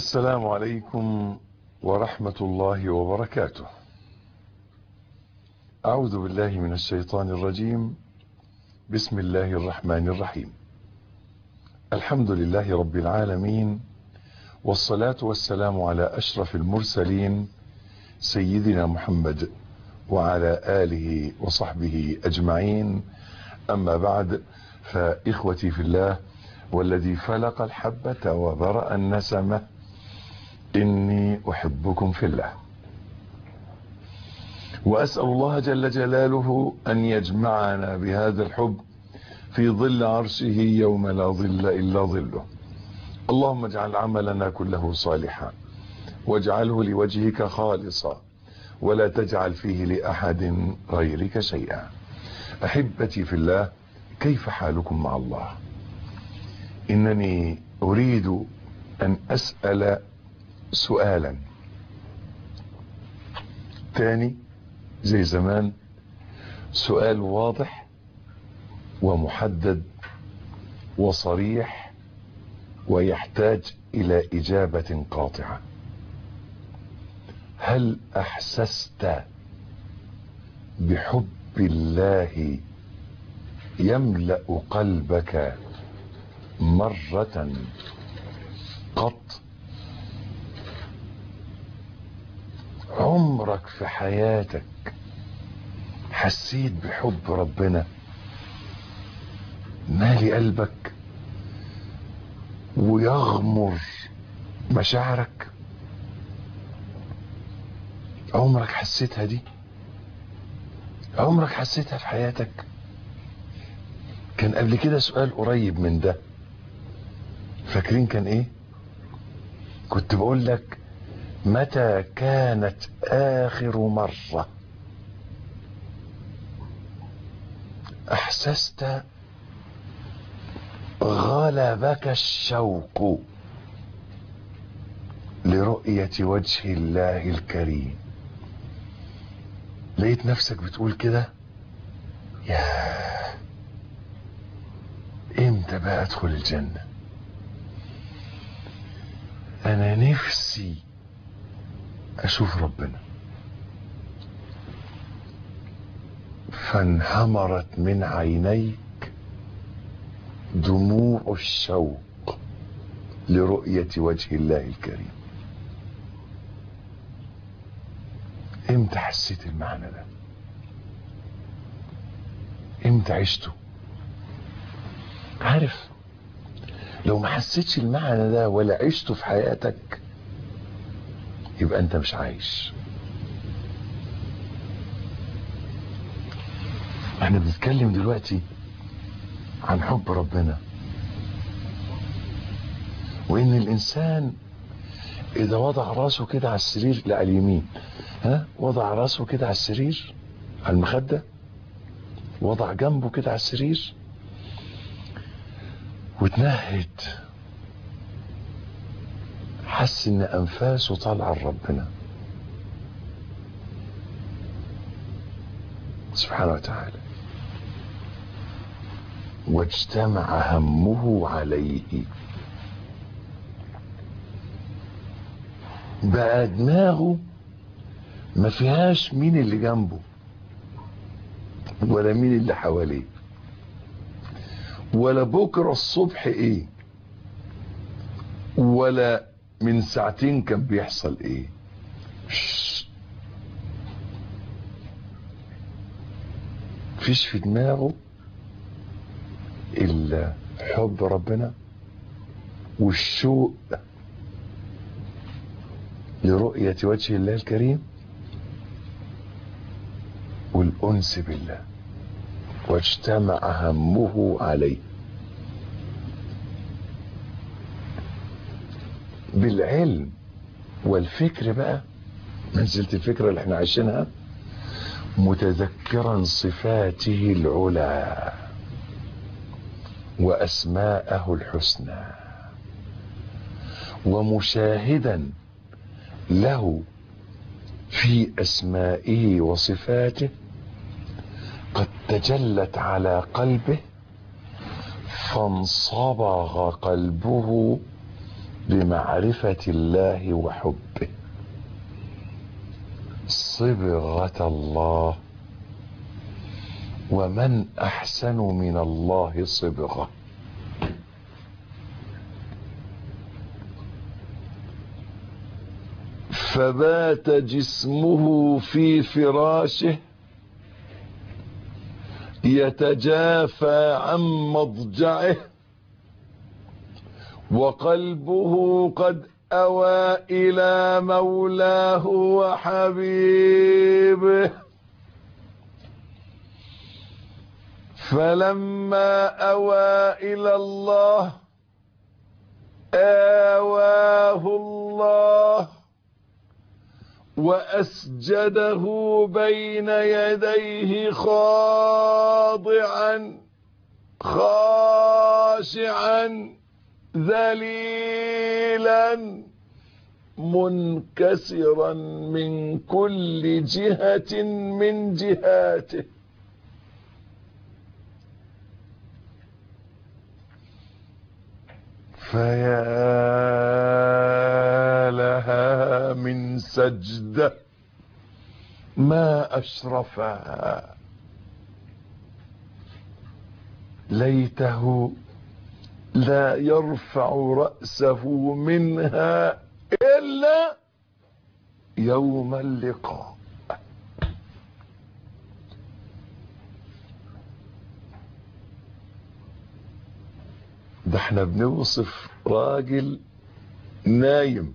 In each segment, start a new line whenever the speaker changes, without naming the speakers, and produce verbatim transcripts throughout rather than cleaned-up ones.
السلام عليكم ورحمة الله وبركاته. أعوذ بالله من الشيطان الرجيم. بسم الله الرحمن الرحيم. الحمد لله رب العالمين، والصلاة والسلام على أشرف المرسلين سيدنا محمد وعلى آله وصحبه أجمعين. أما بعد، فإخوتي في الله والذي فلق الحبة وبرأ النسمة، إني أحبكم في الله، وأسأل الله جل جلاله أن يجمعنا بهذا الحب في ظل عرشه يوم لا ظل إلا ظله. اللهم اجعل عملنا كله صالحا، واجعله لوجهك خالصا، ولا تجعل فيه لأحد غيرك شيئا. أحبتي في الله، كيف حالكم مع الله؟ إنني أريد أن أسأل سؤالا تاني زي زمان، سؤال واضح ومحدد وصريح ويحتاج إلى إجابة قاطعة. هل أحسست بحب الله يملأ قلبك مرة قط؟ عمرك في حياتك حسيت بحب ربنا مالي قلبك ويغمر مشاعرك؟ عمرك حسيتها دي؟ عمرك حسيتها في حياتك؟ كان قبل كده سؤال قريب من ده، فاكرين كان ايه؟ كنت بقول لك: متى كانت آخر مرة أحسست غلبك الشوق لرؤية وجه الله الكريم؟ لقيت نفسك بتقول كده: ياه، امتى بقى ادخل الجنة؟ انا نفسي اشوف ربنا. فانهمرت من عينيك دموع الشوق لرؤية وجه الله الكريم. امتى حسيت المعنى ده؟ امتى عشته؟ عارف، لو ما حسيتش المعنى ده ولا عشته في حياتك، يبقى انت مش عايش. احنا بنتكلم دلوقتي عن حب ربنا، وان الانسان اذا وضع راسه كده على السرير، لا على اليمين، ها وضع راسه كده على السرير على المخدة، وضع جنبه كده على السرير وتنهد، حس ان انفاسه طالعه لربنا سبحانه وتعالى، واجتمع همه عليه. بقى دماغه ما فيهاش مين اللي جنبه ولا مين اللي حواليه ولا بكرة الصبح ايه ولا من ساعتين كان بيحصل ايه. فيش في دماغه الا حب ربنا والشوق لرؤية وجه الله الكريم والأنس بالله، واجتمع همه عليه. بالعلم والفكر بقى، منزلة الفكرة اللي احنا عايشينها، متذكرا صفاته العلى وأسماءه الحسنى، ومشاهدا له في أسمائه وصفاته قد تجلت على قلبه، فانصبغ قلبه لمعرفة الله وحبه. صبغة الله، ومن أحسن من الله صبغة. فبات جسمه في فراشه يتجافى عن مضجعه، وقلبه قد أوى إلى مولاه وحبيبه. فلما أوى إلى الله آواه الله وأسجده بين يديه خاضعا خاشعا ذليلا منكسرا من كل جهة من جهاته. فيا لها من سجدة ما أشرفها، ليته لا يرفع رأسه منها إلا يوم اللقاء. ده احنا بنوصف راجل نايم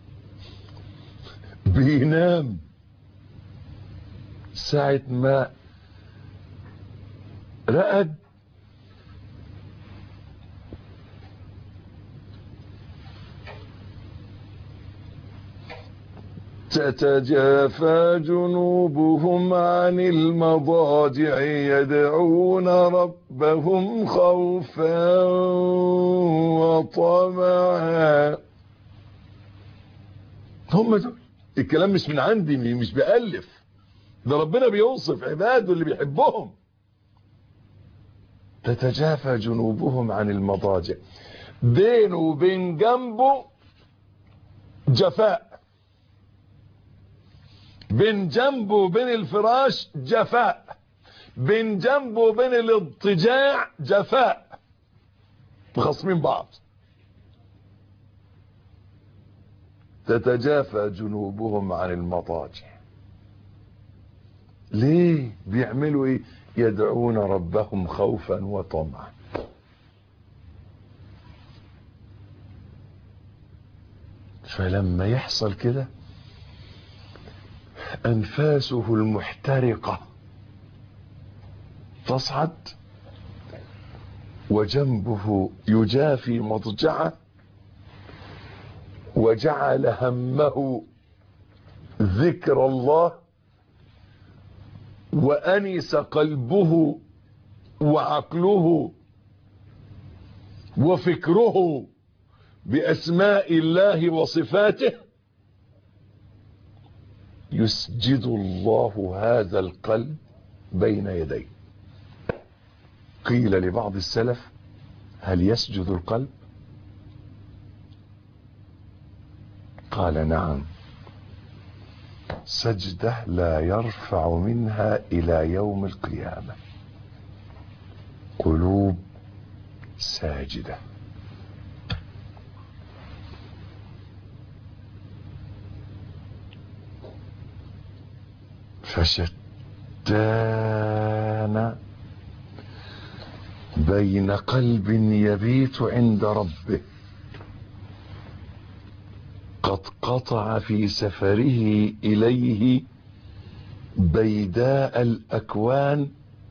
بينام، ساعة ما رقد تتجافى جنوبهم عن المضاجع يدعون ربهم خوفا وطمعا. هم دول الكلام مش من عندي، مش بألف، ده ربنا بيوصف عباده اللي بيحبهم. تتجافى جنوبهم عن المضاجع، بينه وبين جنبه جفاء، بين جنبه وبين الفراش جفاء، بين جنبه وبين الاضطجاع جفاء، مخصمين بعض. تتجافى جنوبهم عن المضاجع. ليه بيعملوا ايه؟ يدعون ربهم خوفا وطمعا. فلما يحصل كده أنفاسه المحترقة تصعد، وجنبه يجافي مضجعه، وجعل همه ذكر الله، وأنس قلبه وعقله وفكره بأسماء الله وصفاته. يسجد الله هذا القلب بين يديه. قيل لبعض السلف: هل يسجد القلب؟ قال: نعم، سجدة لا يرفع منها إلى يوم القيامة. قلوب ساجدة. فشتان بين قلب يبيت عند ربه قد قطع في سفره إليه بيداء الأكوان،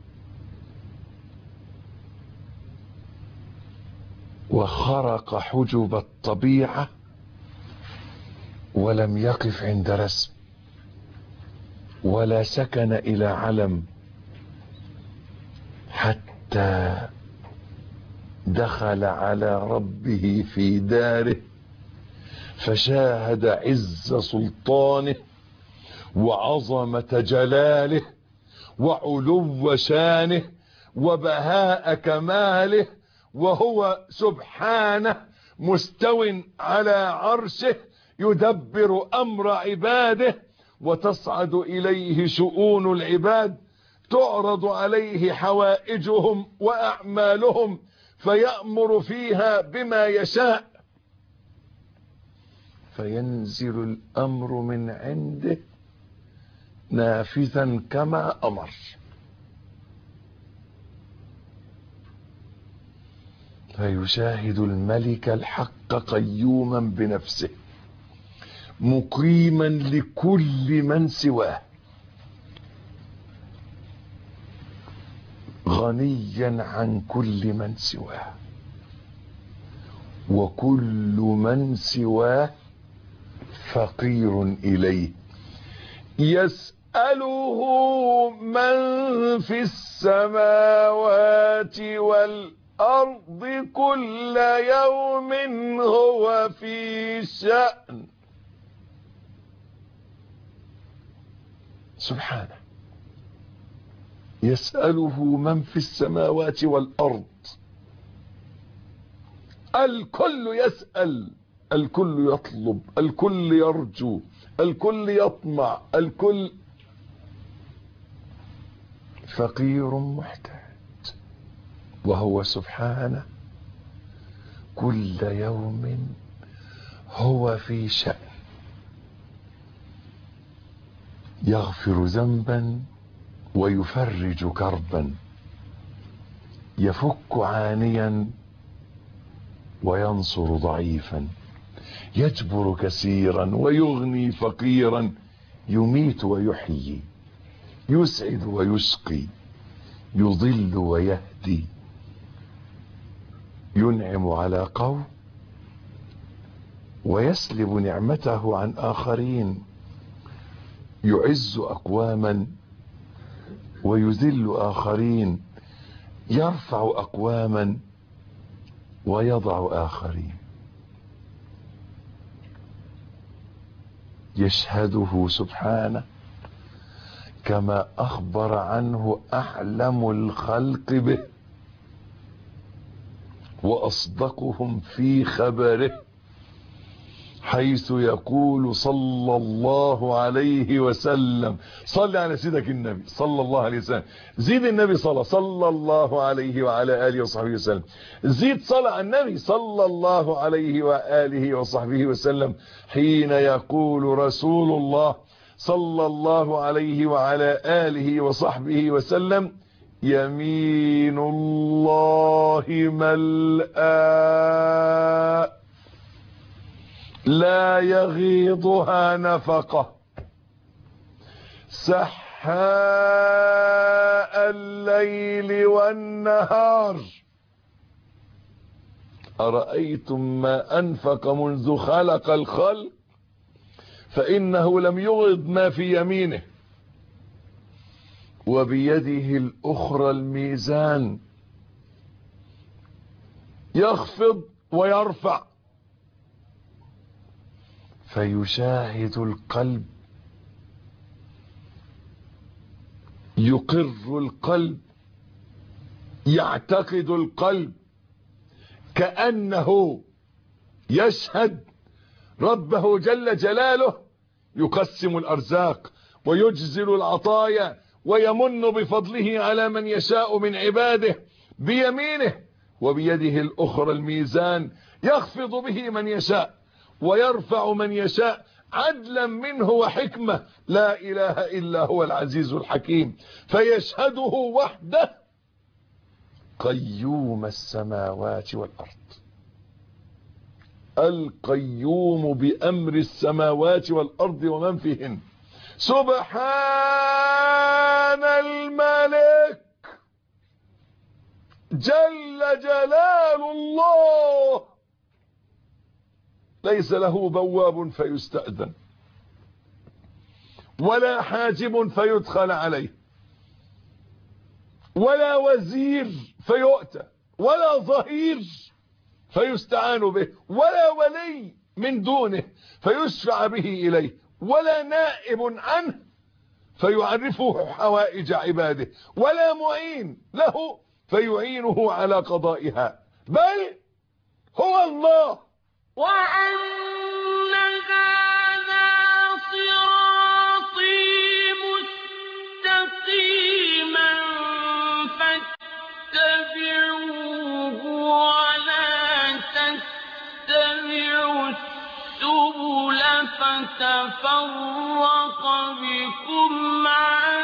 وخرق حجب الطبيعة ولم يقف عند رسم، ولا سكن إلى علم، حتى دخل على ربه في داره فشاهد عز سلطانه وعظمة جلاله وعلو شانه وبهاء كماله، وهو سبحانه مستو على عرشه يدبر أمر عباده، وتصعد إليه شؤون العباد، تعرض عليه حوائجهم وأعمالهم فيأمر فيها بما يشاء، فينزل الأمر من عنده نافذا كما أمر. فيشاهد الملك الحق قيوما بنفسه مقيما لكل من سواه، غنيا عن كل من سواه، وكل من سواه فقير إليه، يسأله من في السماوات والأرض كل يوم هو في شأن. سبحانه، يسأله من في السماوات والأرض، الكل يسأل، الكل يطلب، الكل يرجو، الكل يطمع، الكل فقير محتاج، وهو سبحانه كل يوم هو في شأن، يغفر ذنبا ويفرج كربا، يفك عانيا وينصر ضعيفا، يجبر كثيرا ويغني فقيرا، يميت ويحيي، يسعد ويشقي، يضل ويهدي، ينعم على قوم ويسلب نعمته عن آخرين، يعز أقواما ويذل آخرين، يرفع أقواما ويضع آخرين. يشهده سبحانه كما أخبر عنه أعلم الخلق به وأصدقهم في خبره، حيث يقول صلى الله عليه وسلم، صل على سيدك النبي صلى الله عليه وسلم، زيد النبي صلى صلى الله عليه وعلى آله وصحبه وسلم، زيد صلى على النبي صلى الله عليه وآله وصحبه وسلم، حين يقول رسول الله صلى الله عليه وعلى آله وصحبه وسلم: يمين الله ملآ لا يغيضها نفقة، سحاء الليل والنهار، أرأيتم ما أنفق منذ خلق الخلق فإنه لم يغض ما في يمينه، وبيده الأخرى الميزان، يخفض ويرفع، فيشاهد القلب، يقر القلب، يعتقد القلب كأنه يشهد ربه جل جلاله يقسم الأرزاق ويجزل العطايا ويمن بفضله على من يشاء من عباده بيمينه، وبيده الأخرى الميزان، يخفض به من يشاء ويرفع من يشاء عدلا منه وحكمة، لا إله إلا هو العزيز الحكيم. فيشهده وحده قيوم السماوات والأرض، القيوم بأمر السماوات والأرض ومن فيهن، سبحان الملك جل جلال الله، ليس له بواب فيستأذن، ولا حاجب فيدخل عليه، ولا وزير فيؤتى، ولا ظهير فيستعان به، ولا ولي من دونه فيشفع به إليه، ولا نائب عنه فيعرفه حوائج عباده، ولا معين له فيعينه على قضائها، بل هو الله
وأن هذا صراطي مستقيما فاتبعوه ولا تتبعوا السبل فتفرق بكم عن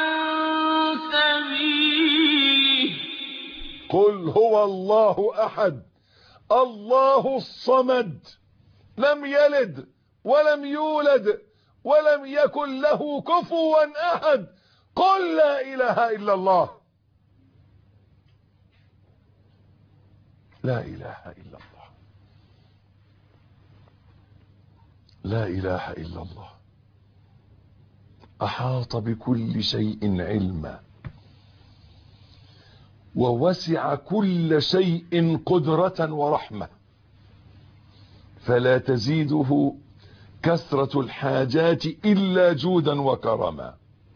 سبيله.
قل هو الله أحد الله الصمد لم يلد ولم يولد ولم يكن له كفوا أحد. قل لا إله إلا الله. لا إله إلا الله. لا إله إلا الله. أحاط بكل شيء علما ووسع كل شيء قدرة ورحمة، فلا تزيده كثرة الحاجات إلا جودا وكرما.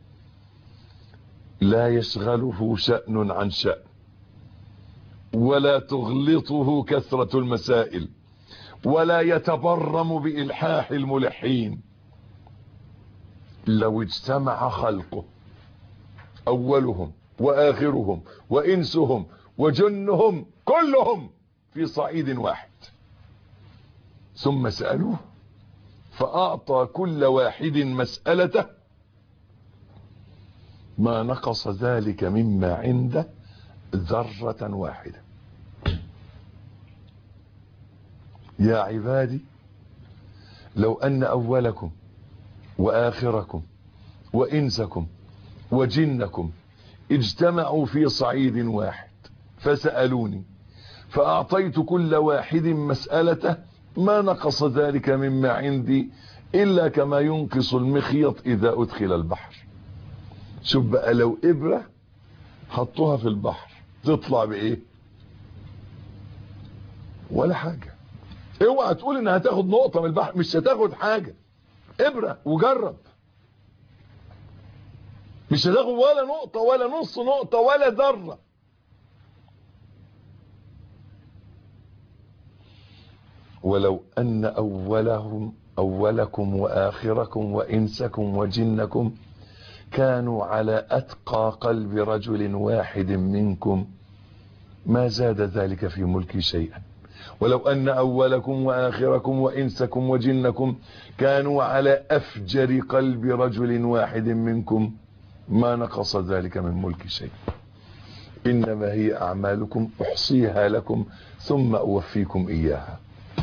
لا يشغله شأن عن شأن ولا تغلطه كثرة المسائل ولا يتبرم بإلحاح الملحين. لو اجتمع خلقه أولهم وآخرهم وإنسهم وجنهم كلهم في صعيد واحد ثم سألوه فأعطى كل واحد مسألته ما نقص ذلك مما عنده ذرة واحدة. يا عبادي لو أن أولكم وآخركم وإنسكم وجنكم اجتمعوا في صعيد واحد فسألوني فأعطيت كل واحد مسألته ما نقص ذلك مما عندي إلا كما ينقص المخيط إذا أدخل البحر. شوف بقى لو إبرة حطوها في البحر تطلع بإيه؟ ولا حاجة. اوعى تقول انها هتاخد نقطة من البحر، مش هتاخد حاجة. إبرة وجرب، مش هتاخد ولا نقطة ولا نص نقطة ولا ذرة. ولو أن أولهم أولكم وآخركم وإنسكم وجنكم كانوا على أتقى قلب رجل واحد منكم ما زاد ذلك في ملكي شيئا. ولو أن أولكم وآخركم وإنسكم وجنكم كانوا على أفجر قلب رجل واحد منكم ما نقص ذلك من ملك شيء. إنما هي أعمالكم أحصيها لكم ثم أوفيكم إياها.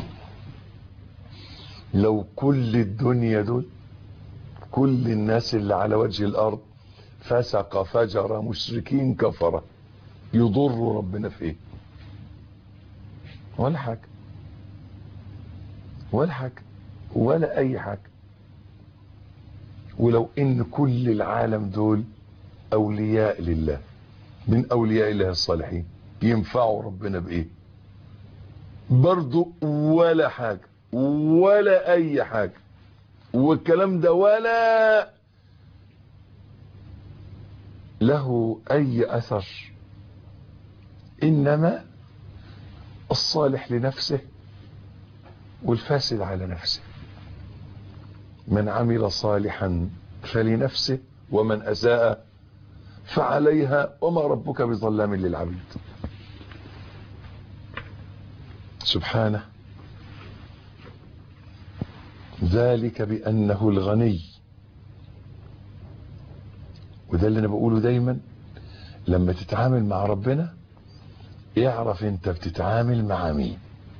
لو كل الدنيا دول كل الناس اللي على وجه الأرض فسق فجر مشركين كفرة يضر ربنا في إيه؟ ولا حاجة ولا حاجة ولا أي حاجة. ولو إن كل العالم دول أولياء لله من أولياء الله الصالحين ينفعوا ربنا بإيه؟ برضو ولا حاجة ولا أي حاجة. والكلام ده ولا له أي أثر. إنما الصالح لنفسه والفاسد على نفسه. من عمل صالحا فلنفسه ومن أساء فعليها وما ربك بظلام للعبيد. سبحانه. ذلك بأنه الغني. وده اللي أنا بقوله دايما لما تتعامل مع ربنا اعرف انت بتتعامل مع مين.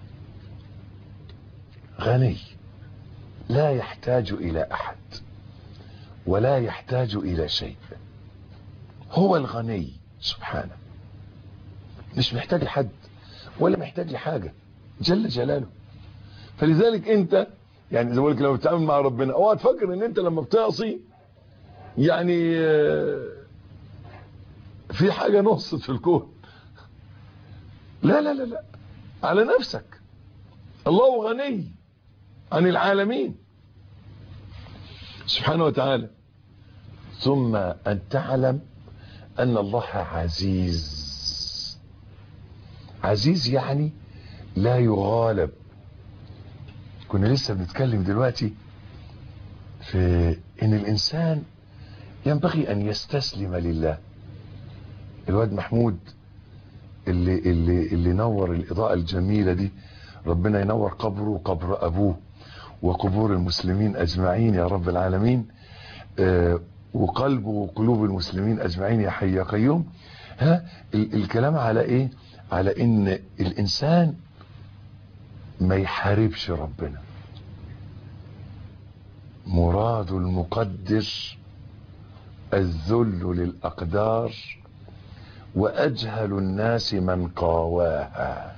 غني لا يحتاج إلى أحد ولا يحتاج إلى شيء. هو الغني سبحانه، مش محتاج لحد ولا محتاج لحاجة جل جلاله. فلذلك انت يعني زي ما بقول لك لما بتتعامل مع ربنا اوعى تفكر ان انت لما بتعصي يعني في حاجة نقصت في الكون. لا لا لا لا، على نفسك. الله غني عن العالمين سبحانه وتعالى. ثم أن تعلم أن الله عزيز. عزيز يعني لا يغالب كنا لسه بنتكلم دلوقتي في ان الانسان ينبغي ان يستسلم لله. الواد محمود اللي اللي اللي نور الاضاءة الجميلة دي، ربنا ينور قبره وقبر ابوه وقبور المسلمين اجمعين يا رب العالمين، آه وقلبه وقلوب المسلمين اجمعين يا حي يا قيوم. ها الكلام على ايه؟ على ان الانسان ما يحاربش ربنا. مراد المقدر الذل للأقدار، وأجهل الناس من قاواها.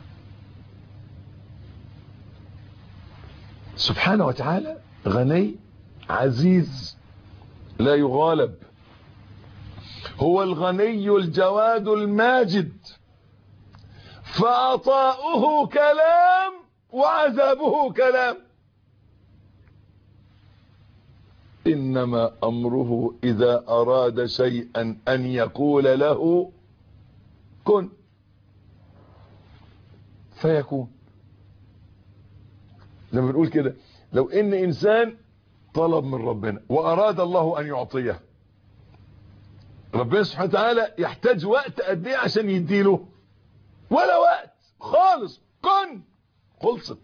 سبحانه وتعالى غني عزيز لا يغالب، هو الغني الجواد الماجد، فعطاؤه كلام وعذابه كلام. إنما أمره إذا أراد شيئا أن يقول له كن فيكون. لما بنقول كده، لو إن إنسان طلب من ربنا وأراد الله أن يعطيه، ربنا سبحانه وتعالى يحتاج وقت قد ايه عشان يديله؟ ولا وقت خالص، كن خلصت.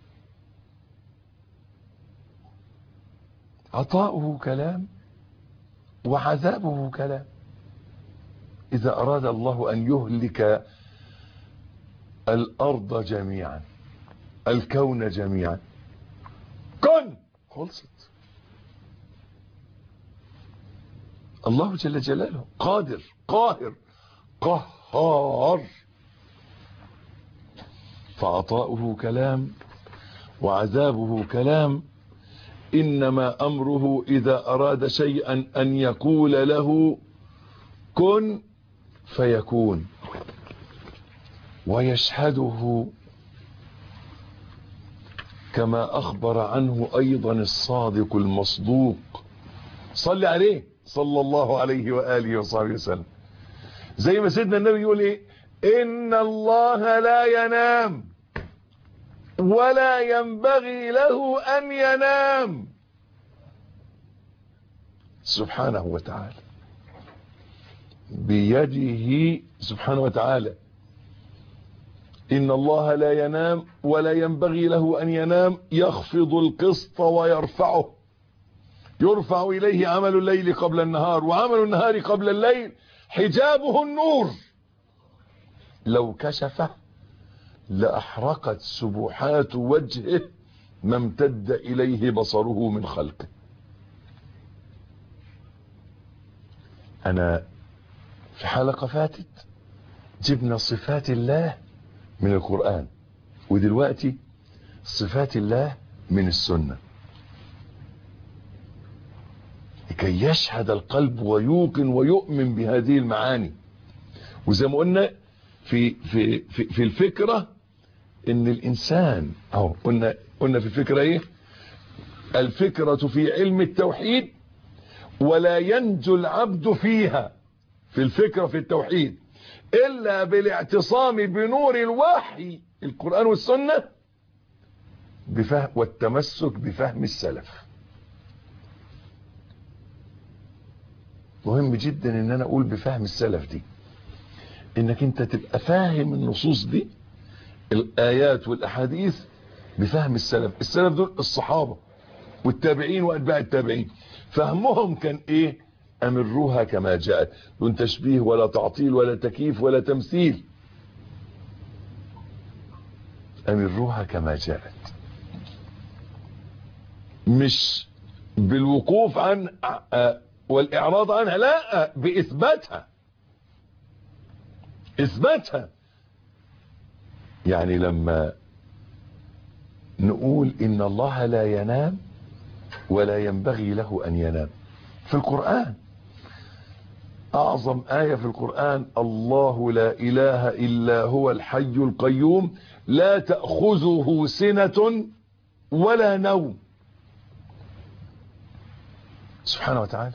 عطاؤه كلام وعذابه كلام. إذا أراد الله أن يهلك الأرض جميعا، الكون جميعا، كن خلصت. الله جل جلاله قادر قاهر قهار، فعطاؤه كلام وعذابه كلام. إنما أمره إذا أراد شيئا أن يقول له كن فيكون. ويشهده كما أخبر عنه أيضا الصادق المصدوق، صلي عليه صلى الله عليه وآله وصحبه وسلم. زي ما سيدنا النبي يقول ايه؟ إن الله لا ينام ولا ينبغي له أن ينام سبحانه وتعالى. بيده سبحانه وتعالى. إن الله لا ينام ولا ينبغي له أن ينام، يخفض القسط ويرفعه. يرفع إليه عمل الليل قبل النهار، وعمل النهار قبل الليل حجابه النور. لو كشفه لأحرقت سبحات وجهه ما امتد إليه بصره من خلقه. أنا في حلقة فاتت جبنا صفات الله من القرآن، ودلوقتي صفات الله من السنة، لكي يشهد القلب ويوقن ويؤمن بهذه المعاني. وزي ما قلنا في في في, في الفكرة ان الانسان اهو قلنا قلنا في الفكرة ايه؟ الفكرة في علم التوحيد، ولا ينجو العبد فيها في الفكرة في التوحيد الا بالاعتصام بنور الوحي القرآن والسنة بفهم والتمسك بفهم السلف. مهم جدا ان انا اقول بفهم السلف دي، انك انت تبقى فاهم النصوص دي الايات والاحاديث بفهم السلف. السلف دول الصحابة والتابعين واتباع التابعين، فهمهم كان ايه؟ امروها كما جاءت، دون تشبيه ولا تعطيل ولا تكييف ولا تمثيل. امروها كما جاءت، مش بالوقوف عن والاعراض عنها، لا، باثباتها. اثباتها يعني لما نقول ان الله لا ينام ولا ينبغي له ان ينام في القرآن، اعظم آية في القرآن: الله لا اله الا هو الحي القيوم لا تأخذه سنة ولا نوم. سبحانه وتعالى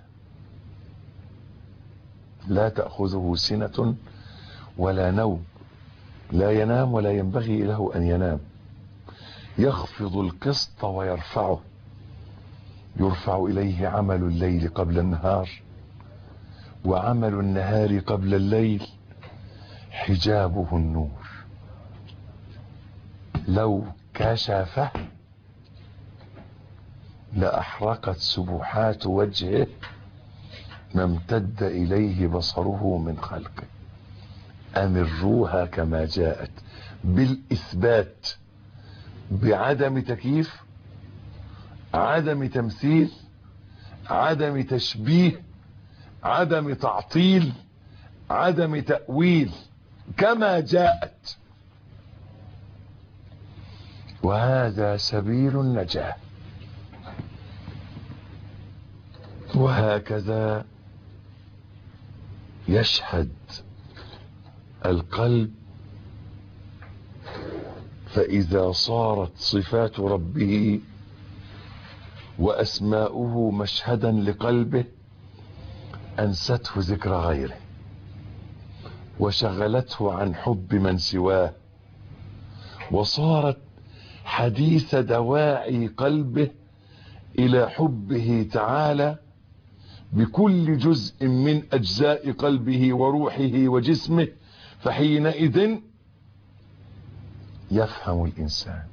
لا تأخذه سنة ولا نوم، لا ينام ولا ينبغي له أن ينام. يخفض القسط ويرفعه، يرفع إليه عمل الليل قبل النهار وعمل النهار قبل الليل، حجابه النور، لو كشفه لأحرقت سبحات وجهه ما امتد إليه بصره من خلقه. أمروها كما جاءت بالإثبات، بعدم تكييف، عدم تمثيل، عدم تشبيه، عدم تعطيل، عدم تأويل، كما جاءت. وهذا سبيل النجاة. وهكذا يشهد القلب، فإذا صارت صفات ربه وأسماؤه مشهدا لقلبه أنسته ذكر غيره وشغلته عن حب من سواه، وصارت حديث دواعي قلبه إلى حبه تعالى بكل جزء من أجزاء قلبه وروحه وجسمه. فحينئذ يفهم الإنسان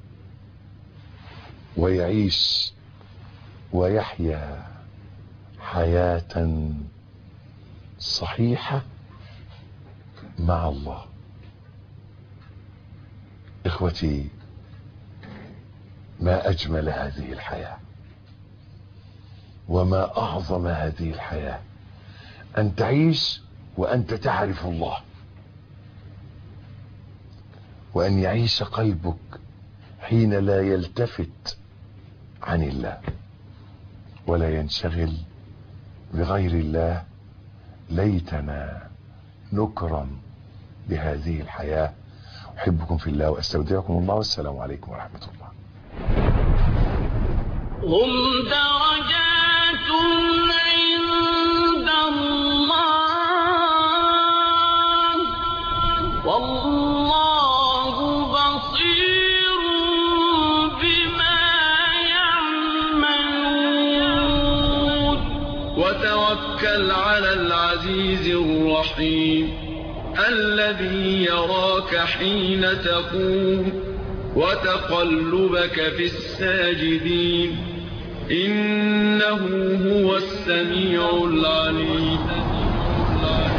ويعيش ويحيا حياة صحيحة مع الله. إخوتي، ما أجمل هذه الحياة وما أعظم هذه الحياة، أن تعيش وأنت تعرف الله، وأن يعيش قلبك حين لا يلتفت عن الله ولا ينشغل بغير الله. ليتنا نكرم بهذه الحياة. أحبكم في الله وأستودعكم الله، والسلام عليكم ورحمة الله.
هم درجات عند الله والله بصير بما يعملون.
وتوكل على العزيز الرحيم الذي يراك حين تقوم وتقلبك في الساجدين، إنه هو السميع العليم.